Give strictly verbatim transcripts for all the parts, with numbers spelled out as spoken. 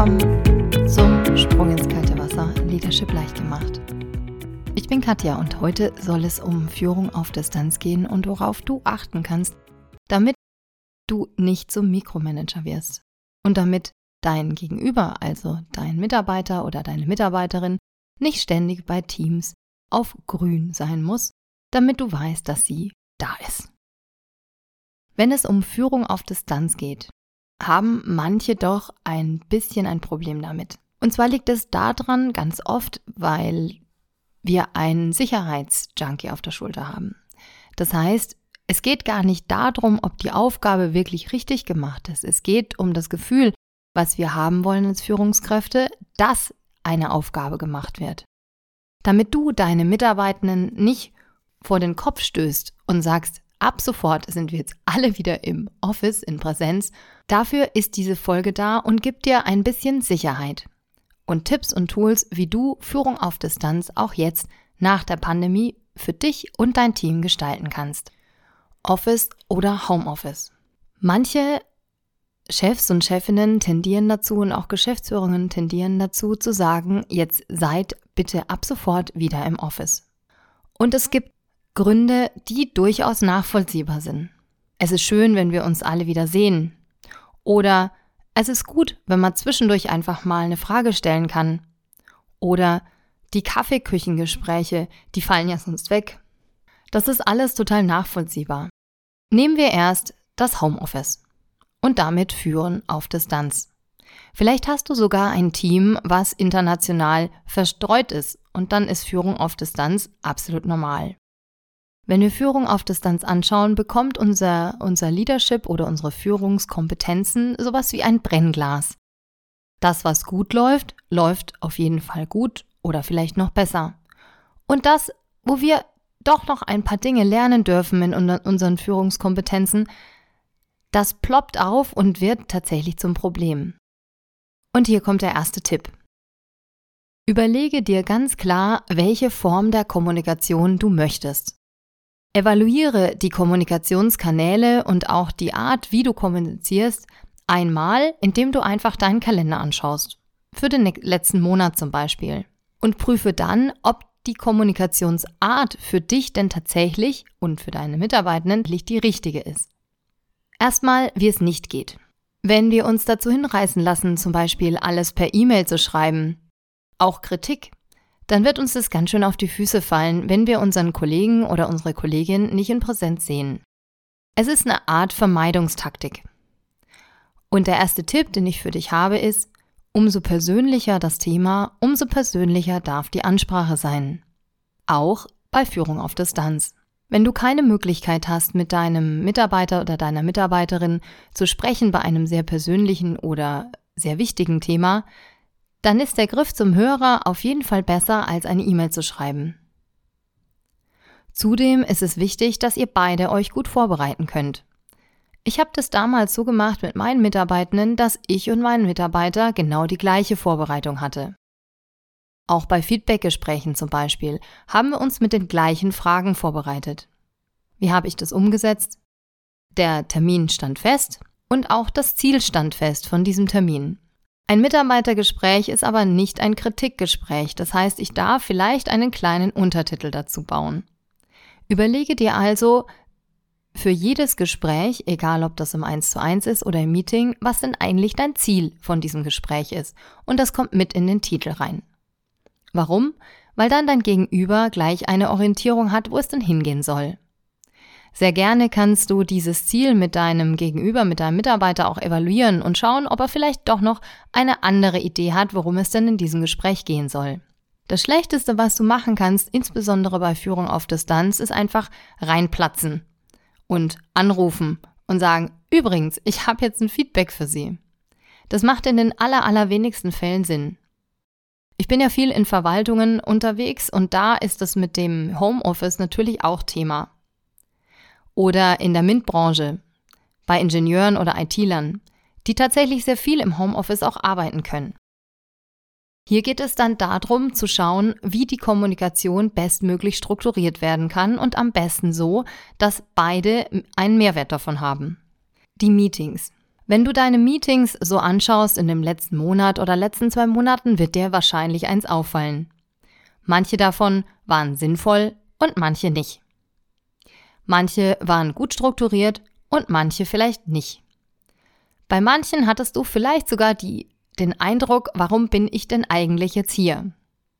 willkommen zum Sprung ins kalte Wasser Leadership leicht gemacht. Ich bin Katja und heute soll es um Führung auf Distanz gehen und worauf du achten kannst, damit du nicht zum Mikromanager wirst und damit dein Gegenüber, also dein Mitarbeiter oder deine Mitarbeiterin, nicht ständig bei Teams auf grün sein muss, damit du weißt, dass sie da ist. Wenn es um Führung auf Distanz geht, haben manche doch ein bisschen ein Problem damit. Und zwar liegt es daran ganz oft, weil wir einen Sicherheitsjunkie auf der Schulter haben. Das heißt, es geht gar nicht darum, ob die Aufgabe wirklich richtig gemacht ist. Es geht um das Gefühl, was wir haben wollen als Führungskräfte, dass eine Aufgabe gemacht wird. Damit du deine Mitarbeitenden nicht vor den Kopf stößt und sagst, ab sofort sind wir jetzt alle wieder im Office, in Präsenz. Dafür ist diese Folge da und gibt dir ein bisschen Sicherheit und Tipps und Tools, wie du Führung auf Distanz auch jetzt nach der Pandemie für dich und dein Team gestalten kannst. Office oder Homeoffice. Manche Chefs und Chefinnen tendieren dazu und auch Geschäftsführungen tendieren dazu zu sagen, jetzt seid bitte ab sofort wieder im Office. Und es gibt Gründe, die durchaus nachvollziehbar sind. Es ist schön, wenn wir uns alle wieder sehen. Oder es ist gut, wenn man zwischendurch einfach mal eine Frage stellen kann. Oder die Kaffeeküchengespräche, die fallen ja sonst weg. Das ist alles total nachvollziehbar. Nehmen wir erst das Homeoffice und damit Führen auf Distanz. Vielleicht hast du sogar ein Team, was international verstreut ist und dann ist Führung auf Distanz absolut normal. Wenn wir Führung auf Distanz anschauen, bekommt unser, unser Leadership oder unsere Führungskompetenzen sowas wie ein Brennglas. Das, was gut läuft, läuft auf jeden Fall gut oder vielleicht noch besser. Und das, wo wir doch noch ein paar Dinge lernen dürfen in unseren Führungskompetenzen, das ploppt auf und wird tatsächlich zum Problem. Und hier kommt der erste Tipp. Überlege dir ganz klar, welche Form der Kommunikation du möchtest. Evaluiere die Kommunikationskanäle und auch die Art, wie du kommunizierst, einmal, indem du einfach deinen Kalender anschaust. Für den letzten Monat zum Beispiel. Und prüfe dann, ob die Kommunikationsart für dich denn tatsächlich und für deine Mitarbeitenden die richtige ist. Erstmal, wie es nicht geht. Wenn wir uns dazu hinreißen lassen, zum Beispiel alles per E-Mail zu schreiben, auch Kritik, dann wird uns das ganz schön auf die Füße fallen, wenn wir unseren Kollegen oder unsere Kollegin nicht in Präsenz sehen. Es ist eine Art Vermeidungstaktik. Und der erste Tipp, den ich für dich habe, ist, umso persönlicher das Thema, umso persönlicher darf die Ansprache sein. Auch bei Führung auf Distanz. Wenn du keine Möglichkeit hast, mit deinem Mitarbeiter oder deiner Mitarbeiterin zu sprechen bei einem sehr persönlichen oder sehr wichtigen Thema, dann ist der Griff zum Hörer auf jeden Fall besser, als eine E-Mail zu schreiben. Zudem ist es wichtig, dass ihr beide euch gut vorbereiten könnt. Ich habe das damals so gemacht mit meinen Mitarbeitenden, dass ich und mein Mitarbeiter genau die gleiche Vorbereitung hatte. Auch bei Feedbackgesprächen zum Beispiel haben wir uns mit den gleichen Fragen vorbereitet. Wie habe ich das umgesetzt? Der Termin stand fest und auch das Ziel stand fest von diesem Termin. Ein Mitarbeitergespräch ist aber nicht ein Kritikgespräch, das heißt, ich darf vielleicht einen kleinen Untertitel dazu bauen. Überlege dir also für jedes Gespräch, egal ob das im eins zu eins ist oder im Meeting, was denn eigentlich dein Ziel von diesem Gespräch ist und das kommt mit in den Titel rein. Warum? Weil dann dein Gegenüber gleich eine Orientierung hat, wo es denn hingehen soll. Sehr gerne kannst du dieses Ziel mit deinem Gegenüber, mit deinem Mitarbeiter auch evaluieren und schauen, ob er vielleicht doch noch eine andere Idee hat, worum es denn in diesem Gespräch gehen soll. Das Schlechteste, was du machen kannst, insbesondere bei Führung auf Distanz, ist einfach reinplatzen und anrufen und sagen, übrigens, ich habe jetzt ein Feedback für Sie. Das macht in den aller, allerwenigsten Fällen Sinn. Ich bin ja viel in Verwaltungen unterwegs und da ist es mit dem Homeoffice natürlich auch Thema. Oder in der MINT-Branche, bei Ingenieuren oder I T-Lern, die tatsächlich sehr viel im Homeoffice auch arbeiten können. Hier geht es dann darum zu schauen, wie die Kommunikation bestmöglich strukturiert werden kann und am besten so, dass beide einen Mehrwert davon haben. Die Meetings. Wenn du deine Meetings so anschaust in dem letzten Monat oder letzten zwei Monaten, wird dir wahrscheinlich eins auffallen. Manche davon waren sinnvoll und manche nicht. Manche waren gut strukturiert und manche vielleicht nicht. Bei manchen hattest du vielleicht sogar die, den Eindruck, warum bin ich denn eigentlich jetzt hier?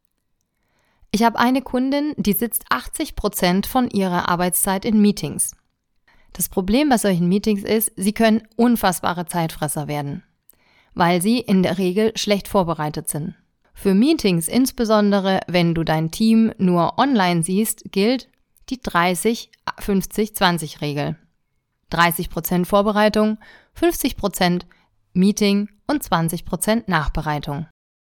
Ich habe eine Kundin, die sitzt achtzig Prozent von ihrer Arbeitszeit in Meetings. Das Problem bei solchen Meetings ist, sie können unfassbare Zeitfresser werden, weil sie in der Regel schlecht vorbereitet sind. Für Meetings, insbesondere wenn du dein Team nur online siehst, gilt die dreißig fünfzig zwanzig Regel. dreißig Prozent Vorbereitung, fünfzig Prozent Meeting und zwanzig Prozent Nachbereitung.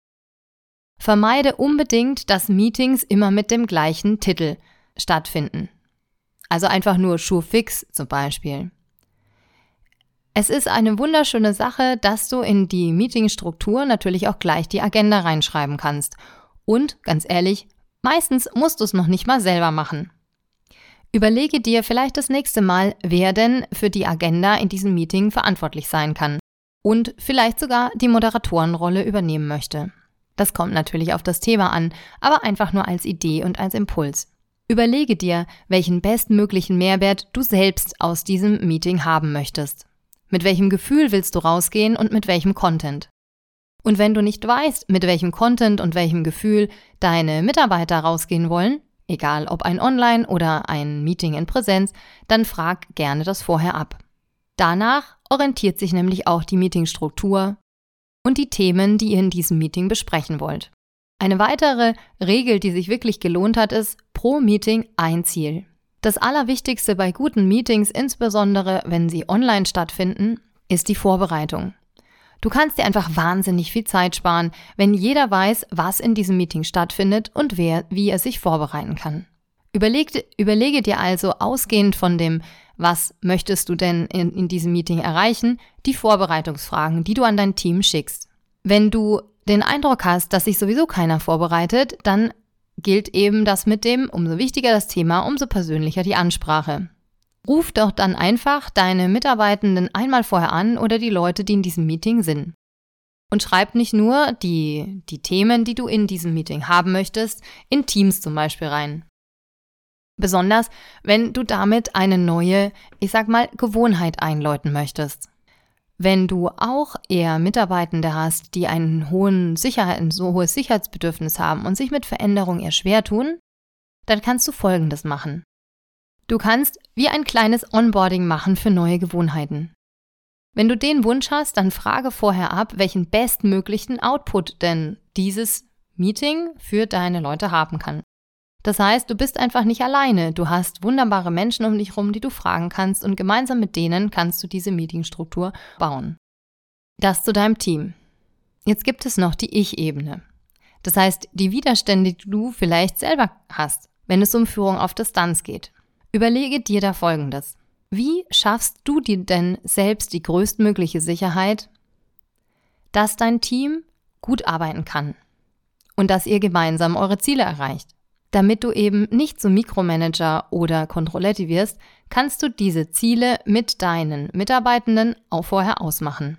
Vermeide unbedingt, dass Meetings immer mit dem gleichen Titel stattfinden. Also einfach nur Sure Fix zum Beispiel. Es ist eine wunderschöne Sache, dass du in die Meetingstruktur natürlich auch gleich die Agenda reinschreiben kannst. Und, ganz ehrlich, meistens musst du es noch nicht mal selber machen. Überlege dir vielleicht das nächste Mal, wer denn für die Agenda in diesem Meeting verantwortlich sein kann und vielleicht sogar die Moderatorenrolle übernehmen möchte. Das kommt natürlich auf das Thema an, aber einfach nur als Idee und als Impuls. Überlege dir, welchen bestmöglichen Mehrwert du selbst aus diesem Meeting haben möchtest. Mit welchem Gefühl willst du rausgehen und mit welchem Content? Und wenn du nicht weißt, mit welchem Content und welchem Gefühl deine Mitarbeiter rausgehen wollen, egal ob ein Online oder ein Meeting in Präsenz, dann frag gerne das vorher ab. Danach orientiert sich nämlich auch die Meetingstruktur und die Themen, die ihr in diesem Meeting besprechen wollt. Eine weitere Regel, die sich wirklich gelohnt hat, ist pro Meeting ein Ziel. Das Allerwichtigste bei guten Meetings, insbesondere wenn sie online stattfinden, ist die Vorbereitung. Du kannst dir einfach wahnsinnig viel Zeit sparen, wenn jeder weiß, was in diesem Meeting stattfindet und wer, wie er sich vorbereiten kann. Überleg, überlege dir also ausgehend von dem, was möchtest du denn in, in diesem Meeting erreichen, die Vorbereitungsfragen, die du an dein Team schickst. Wenn du den Eindruck hast, dass sich sowieso keiner vorbereitet, dann gilt eben das mit dem, umso wichtiger das Thema, umso persönlicher die Ansprache. Ruf doch dann einfach deine Mitarbeitenden einmal vorher an oder die Leute, die in diesem Meeting sind. Und schreib nicht nur die, die Themen, die du in diesem Meeting haben möchtest, in Teams zum Beispiel rein. Besonders, wenn du damit eine neue, ich sag mal, Gewohnheit einläuten möchtest. Wenn du auch eher Mitarbeitende hast, die einen hohen Sicherheit, ein so hohes Sicherheitsbedürfnis haben und sich mit Veränderung eher schwer tun, dann kannst du Folgendes machen. Du kannst wie ein kleines Onboarding machen für neue Gewohnheiten. Wenn du den Wunsch hast, dann frage vorher ab, welchen bestmöglichen Output denn dieses Meeting für deine Leute haben kann. Das heißt, du bist einfach nicht alleine. Du hast wunderbare Menschen um dich herum, die du fragen kannst und gemeinsam mit denen kannst du diese Meetingstruktur bauen. Das zu deinem Team. Jetzt gibt es noch die Ich-Ebene. Das heißt, die Widerstände, die du vielleicht selber hast, wenn es um Führung auf Distanz geht. Überlege dir da Folgendes. Wie schaffst du dir denn selbst die größtmögliche Sicherheit, dass dein Team gut arbeiten kann und dass ihr gemeinsam eure Ziele erreicht? Damit du eben nicht zum Mikromanager oder Kontrolletti wirst, kannst du diese Ziele mit deinen Mitarbeitenden auch vorher ausmachen.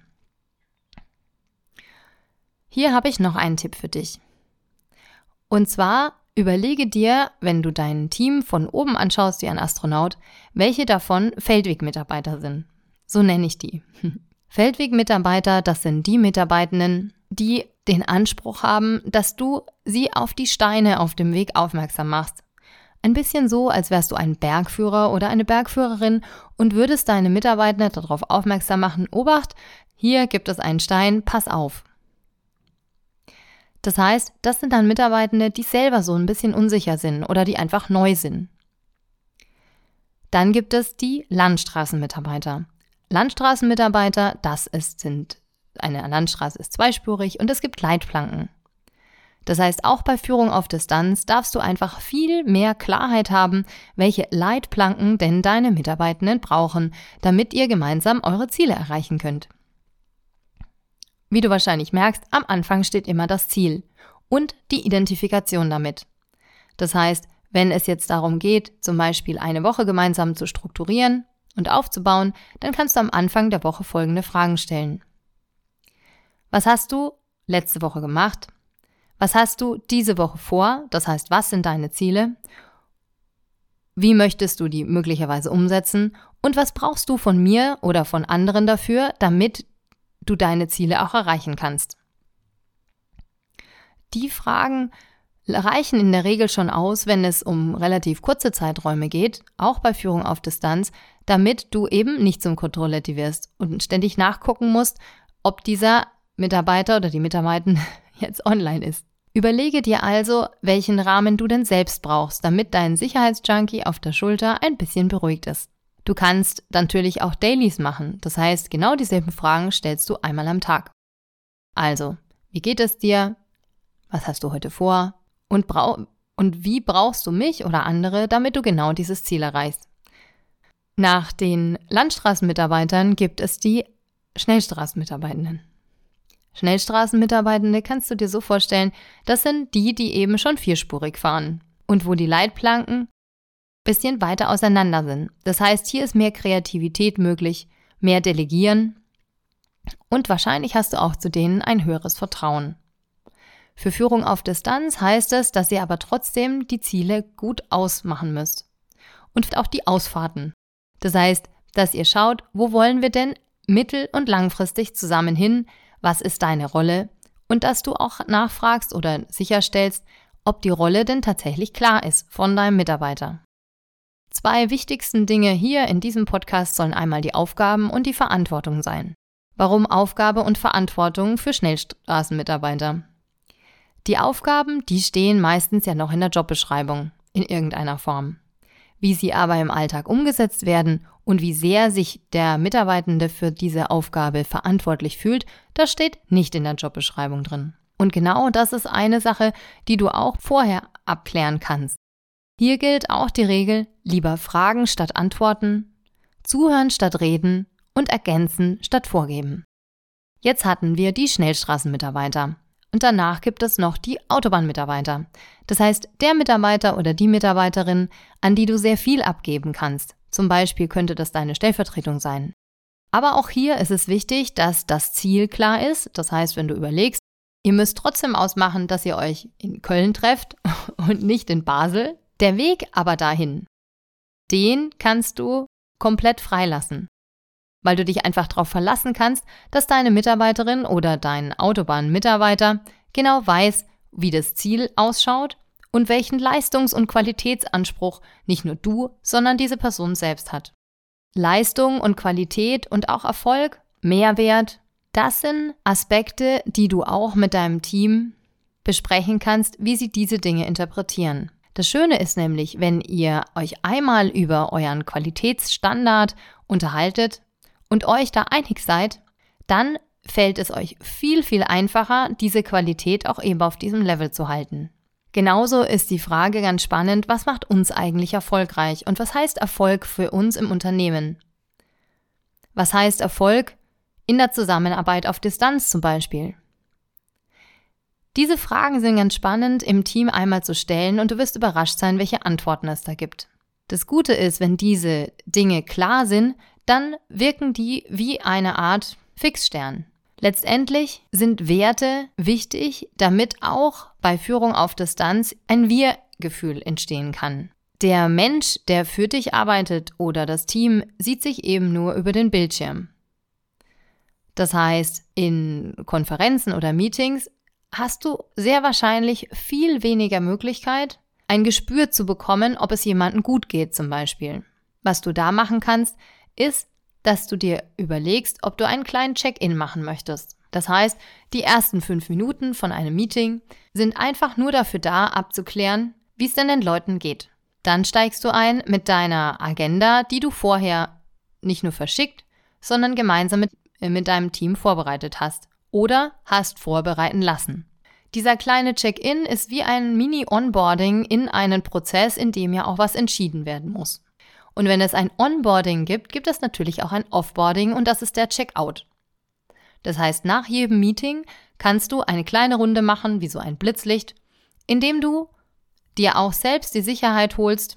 Hier habe ich noch einen Tipp für dich. Und zwar überlege dir, wenn du dein Team von oben anschaust wie ein Astronaut, welche davon Feldwegmitarbeiter sind. So nenne ich die. Feldwegmitarbeiter, das sind die Mitarbeitenden, die den Anspruch haben, dass du sie auf die Steine auf dem Weg aufmerksam machst. Ein bisschen so, als wärst du ein Bergführer oder eine Bergführerin und würdest deine Mitarbeiter darauf aufmerksam machen, Obacht, hier gibt es einen Stein, pass auf. Das heißt, das sind dann Mitarbeitende, die selber so ein bisschen unsicher sind oder die einfach neu sind. Dann gibt es die Landstraßenmitarbeiter. Landstraßenmitarbeiter, das ist, sind, eine Landstraße ist zweispurig und es gibt Leitplanken. Das heißt, auch bei Führung auf Distanz darfst du einfach viel mehr Klarheit haben, welche Leitplanken denn deine Mitarbeitenden brauchen, damit ihr gemeinsam eure Ziele erreichen könnt. Wie du wahrscheinlich merkst, am Anfang steht immer das Ziel und die Identifikation damit. Das heißt, wenn es jetzt darum geht, zum Beispiel eine Woche gemeinsam zu strukturieren, und aufzubauen, dann kannst du am Anfang der Woche folgende Fragen stellen. Was hast du letzte Woche gemacht? Was hast du diese Woche vor? Das heißt, was sind deine Ziele? Wie möchtest du die möglicherweise umsetzen? Und was brauchst du von mir oder von anderen dafür, damit du deine Ziele auch erreichen kannst? Die Fragen reichen in der Regel schon aus, wenn es um relativ kurze Zeiträume geht, auch bei Führung auf Distanz, damit du eben nicht zum Kontrolletti wirst und ständig nachgucken musst, ob dieser Mitarbeiter oder die Mitarbeiterin jetzt online ist. Überlege dir also, welchen Rahmen du denn selbst brauchst, damit dein Sicherheitsjunkie auf der Schulter ein bisschen beruhigt ist. Du kannst natürlich auch Dailies machen, das heißt, genau dieselben Fragen stellst du einmal am Tag. Also, wie geht es dir? Was hast du heute vor? Und, brau- und wie brauchst du mich oder andere, damit du genau dieses Ziel erreichst? Nach den Landstraßenmitarbeitern gibt es die Schnellstraßenmitarbeitenden. Schnellstraßenmitarbeitende kannst du dir so vorstellen, das sind die, die eben schon vierspurig fahren und wo die Leitplanken ein bisschen weiter auseinander sind. Das heißt, hier ist mehr Kreativität möglich, mehr Delegieren und wahrscheinlich hast du auch zu denen ein höheres Vertrauen. Für Führung auf Distanz heißt es, dass ihr aber trotzdem die Ziele gut ausmachen müsst und auch die Ausfahrten. Das heißt, dass ihr schaut, wo wollen wir denn mittel- und langfristig zusammen hin, was ist deine Rolle und dass du auch nachfragst oder sicherstellst, ob die Rolle denn tatsächlich klar ist von deinem Mitarbeiter. Zwei wichtigsten Dinge hier in diesem Podcast sollen einmal die Aufgaben und die Verantwortung sein. Warum Aufgabe und Verantwortung für Schnellstraßenmitarbeiter? Die Aufgaben, die stehen meistens ja noch in der Jobbeschreibung, in irgendeiner Form. Wie sie aber im Alltag umgesetzt werden und wie sehr sich der Mitarbeitende für diese Aufgabe verantwortlich fühlt, das steht nicht in der Jobbeschreibung drin. Und genau das ist eine Sache, die du auch vorher abklären kannst. Hier gilt auch die Regel, lieber fragen statt antworten, zuhören statt reden und ergänzen statt vorgeben. Jetzt hatten wir die Schnellstraßenmitarbeiter. Und danach gibt es noch die Autobahnmitarbeiter. Das heißt, der Mitarbeiter oder die Mitarbeiterin, an die du sehr viel abgeben kannst. Zum Beispiel könnte das deine Stellvertretung sein. Aber auch hier ist es wichtig, dass das Ziel klar ist. Das heißt, wenn du überlegst, ihr müsst trotzdem ausmachen, dass ihr euch in Köln trefft und nicht in Basel. Der Weg aber dahin, den kannst du komplett freilassen. Weil du dich einfach darauf verlassen kannst, dass deine Mitarbeiterin oder dein Autobahnmitarbeiter genau weiß, wie das Ziel ausschaut und welchen Leistungs- und Qualitätsanspruch nicht nur du, sondern diese Person selbst hat. Leistung und Qualität und auch Erfolg, Mehrwert, das sind Aspekte, die du auch mit deinem Team besprechen kannst, wie sie diese Dinge interpretieren. Das Schöne ist nämlich, wenn ihr euch einmal über euren Qualitätsstandard unterhaltet, und euch da einig seid, dann fällt es euch viel, viel einfacher, diese Qualität auch eben auf diesem Level zu halten. Genauso ist die Frage ganz spannend, was macht uns eigentlich erfolgreich und was heißt Erfolg für uns im Unternehmen? Was heißt Erfolg in der Zusammenarbeit auf Distanz zum Beispiel? Diese Fragen sind ganz spannend im Team einmal zu stellen und du wirst überrascht sein, welche Antworten es da gibt. Das Gute ist, wenn diese Dinge klar sind, dann wirken die wie eine Art Fixstern. Letztendlich sind Werte wichtig, damit auch bei Führung auf Distanz ein Wir-Gefühl entstehen kann. Der Mensch, der für dich arbeitet oder das Team, sieht sich eben nur über den Bildschirm. Das heißt, in Konferenzen oder Meetings hast du sehr wahrscheinlich viel weniger Möglichkeit, ein Gespür zu bekommen, ob es jemandem gut geht zum Beispiel. Was du da machen kannst, ist, dass du dir überlegst, ob du einen kleinen Check-in machen möchtest. Das heißt, die ersten fünf Minuten von einem Meeting sind einfach nur dafür da, abzuklären, wie es denn den Leuten geht. Dann steigst du ein mit deiner Agenda, die du vorher nicht nur verschickt, sondern gemeinsam mit, mit deinem Team vorbereitet hast oder hast vorbereiten lassen. Dieser kleine Check-in ist wie ein Mini-Onboarding in einen Prozess, in dem ja auch was entschieden werden muss. Und wenn es ein Onboarding gibt, gibt es natürlich auch ein Offboarding und das ist der Checkout. Das heißt, nach jedem Meeting kannst du eine kleine Runde machen, wie so ein Blitzlicht, indem du dir auch selbst die Sicherheit holst,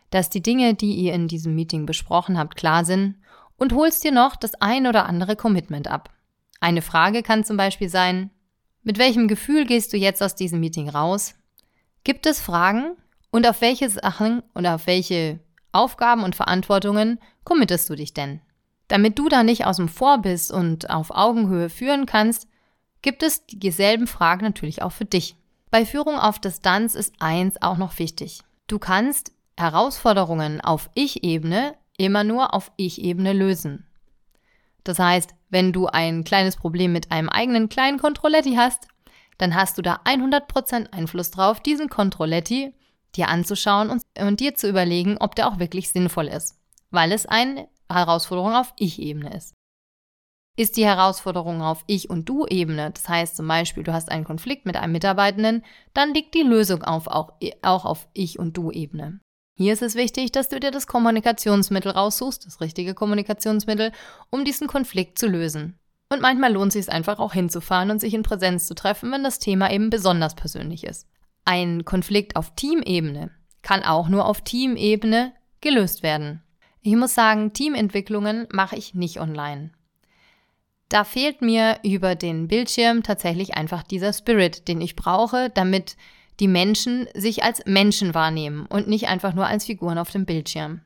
dass die Dinge, die ihr in diesem Meeting besprochen habt, klar sind und holst dir noch das ein oder andere Commitment ab. Eine Frage kann zum Beispiel sein: Mit welchem Gefühl gehst du jetzt aus diesem Meeting raus? Gibt es Fragen? Und auf welche Sachen oder auf welche Aufgaben und Verantwortungen committest du dich denn? Damit du da nicht außen vor bist und auf Augenhöhe führen kannst, gibt es dieselben Fragen natürlich auch für dich. Bei Führung auf Distanz ist eins auch noch wichtig. Du kannst Herausforderungen auf Ich-Ebene immer nur auf Ich-Ebene lösen. Das heißt, wenn du ein kleines Problem mit einem eigenen kleinen Controletti hast, dann hast du da hundert Prozent Einfluss drauf, diesen Controletti dir anzuschauen und, und dir zu überlegen, ob der auch wirklich sinnvoll ist, weil es eine Herausforderung auf Ich-Ebene ist. Ist die Herausforderung auf Ich- und Du-Ebene, das heißt zum Beispiel, du hast einen Konflikt mit einem Mitarbeitenden, dann liegt die Lösung auf, auch, auch auf Ich- und Du-Ebene. Hier ist es wichtig, dass du dir das Kommunikationsmittel raussuchst, das richtige Kommunikationsmittel, um diesen Konflikt zu lösen. Und manchmal lohnt es sich einfach auch hinzufahren und sich in Präsenz zu treffen, wenn das Thema eben besonders persönlich ist. Ein Konflikt auf Teamebene kann auch nur auf Teamebene gelöst werden. Ich muss sagen, Teamentwicklungen mache ich nicht online. Da fehlt mir über den Bildschirm tatsächlich einfach dieser Spirit, den ich brauche, damit die Menschen sich als Menschen wahrnehmen und nicht einfach nur als Figuren auf dem Bildschirm.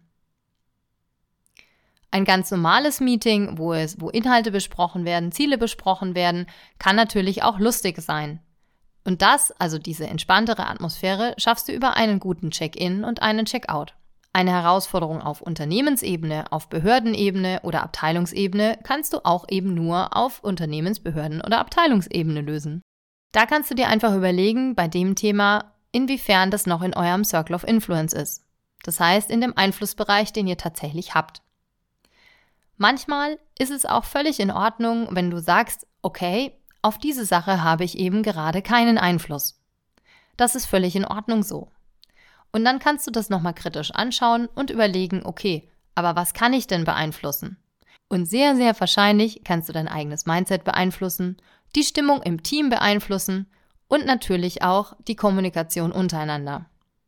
Ein ganz normales Meeting, wo es, wo Inhalte besprochen werden, Ziele besprochen werden, kann natürlich auch lustig sein. Und das, also diese entspanntere Atmosphäre, schaffst du über einen guten Check-in und einen Check-out. Eine Herausforderung auf Unternehmensebene, auf Behördenebene oder Abteilungsebene kannst du auch eben nur auf Unternehmens-, Behörden- oder Abteilungsebene lösen. Da kannst du dir einfach überlegen, bei dem Thema, inwiefern das noch in eurem Circle of Influence ist. Das heißt, in dem Einflussbereich, den ihr tatsächlich habt. Manchmal ist es auch völlig in Ordnung, wenn du sagst, okay, auf diese Sache habe ich eben gerade keinen Einfluss. Das ist völlig in Ordnung so. Und dann kannst du das nochmal kritisch anschauen und überlegen, okay, aber was kann ich denn beeinflussen? Und sehr, sehr wahrscheinlich kannst du dein eigenes Mindset beeinflussen, die Stimmung im Team beeinflussen und natürlich auch die Kommunikation untereinander.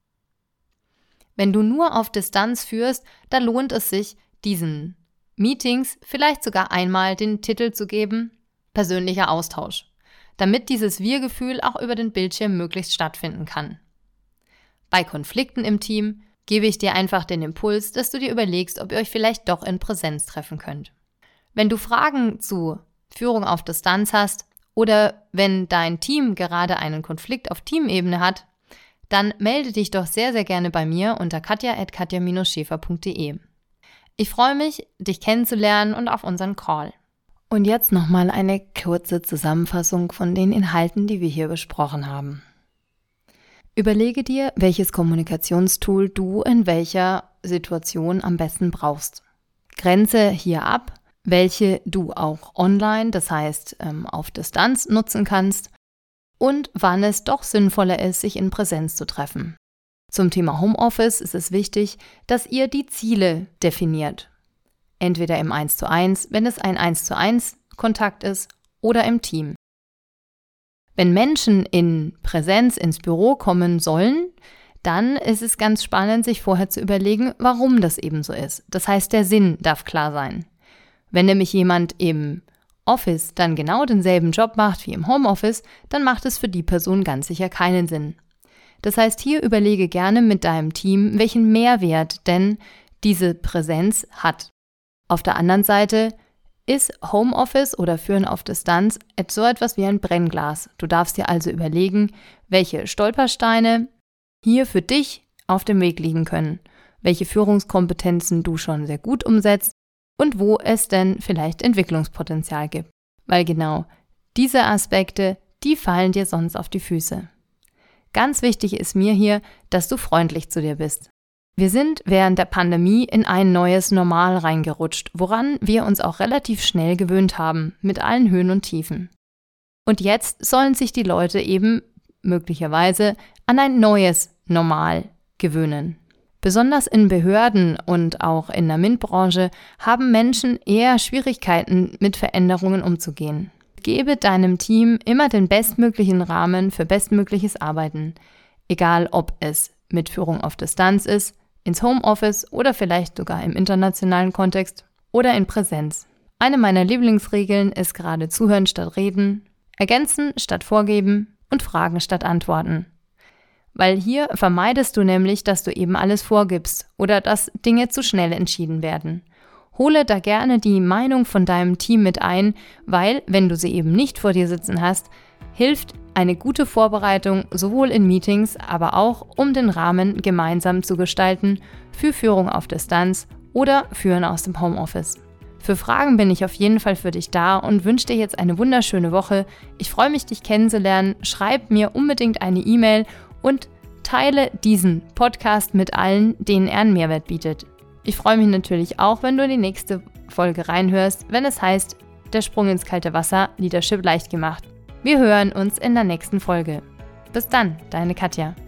Wenn du nur auf Distanz führst, dann lohnt es sich, diesen Meetings vielleicht sogar einmal den Titel zu geben, persönlicher Austausch, damit dieses Wir-Gefühl auch über den Bildschirm möglichst stattfinden kann. Bei Konflikten im Team gebe ich dir einfach den Impuls, dass du dir überlegst, ob ihr euch vielleicht doch in Präsenz treffen könnt. Wenn du Fragen zu Führung auf Distanz hast oder wenn dein Team gerade einen Konflikt auf Teamebene hat, dann melde dich doch sehr, sehr gerne bei mir unter katja at katja dash schäfer punkt de. Ich freue mich, dich kennenzulernen und auf unseren Call. Und jetzt nochmal eine kurze Zusammenfassung von den Inhalten, die wir hier besprochen haben. Überlege dir, welches Kommunikationstool du in welcher Situation am besten brauchst. Grenze hier ab, welche du auch online, das heißt ähm, auf Distanz nutzen kannst und wann es doch sinnvoller ist, sich in Präsenz zu treffen. Zum Thema Homeoffice ist es wichtig, dass ihr die Ziele definiert. Entweder im eins zu eins, wenn es ein eins zu eins Kontakt ist, oder im Team. Wenn Menschen in Präsenz ins Büro kommen sollen, dann ist es ganz spannend, sich vorher zu überlegen, warum das eben so ist. Das heißt, der Sinn darf klar sein. Wenn nämlich jemand im Office dann genau denselben Job macht wie im Homeoffice, dann macht es für die Person ganz sicher keinen Sinn. Das heißt, hier überlege gerne mit deinem Team, welchen Mehrwert denn diese Präsenz hat. Auf der anderen Seite ist Homeoffice oder Führen auf Distanz so etwas wie ein Brennglas. Du darfst dir also überlegen, welche Stolpersteine hier für dich auf dem Weg liegen können, welche Führungskompetenzen du schon sehr gut umsetzt und wo es denn vielleicht Entwicklungspotenzial gibt. Weil genau diese Aspekte, die fallen dir sonst auf die Füße. Ganz wichtig ist mir hier, dass du freundlich zu dir bist. Wir sind während der Pandemie in ein neues Normal reingerutscht, woran wir uns auch relativ schnell gewöhnt haben, mit allen Höhen und Tiefen. Und jetzt sollen sich die Leute eben möglicherweise an ein neues Normal gewöhnen. Besonders in Behörden und auch in der MINT-Branche haben Menschen eher Schwierigkeiten, mit Veränderungen umzugehen. Gebe deinem Team immer den bestmöglichen Rahmen für bestmögliches Arbeiten, egal ob es mit Führung auf Distanz ist, ins Homeoffice oder vielleicht sogar im internationalen Kontext oder in Präsenz. Eine meiner Lieblingsregeln ist gerade Zuhören statt Reden, Ergänzen statt Vorgeben und Fragen statt Antworten. Weil hier vermeidest du nämlich, dass du eben alles vorgibst oder dass Dinge zu schnell entschieden werden. Hole da gerne die Meinung von deinem Team mit ein, weil, wenn du sie eben nicht vor dir sitzen hast, hilft eine gute Vorbereitung sowohl in Meetings, aber auch, um den Rahmen gemeinsam zu gestalten für Führung auf Distanz oder Führen aus dem Homeoffice. Für Fragen bin ich auf jeden Fall für dich da und wünsche dir jetzt eine wunderschöne Woche. Ich freue mich, dich kennenzulernen. Schreib mir unbedingt eine E-Mail und teile diesen Podcast mit allen, denen er einen Mehrwert bietet. Ich freue mich natürlich auch, wenn du in die nächste Folge reinhörst, wenn es heißt, der Sprung ins kalte Wasser, Leadership leicht gemacht. Wir hören uns in der nächsten Folge. Bis dann, deine Katja.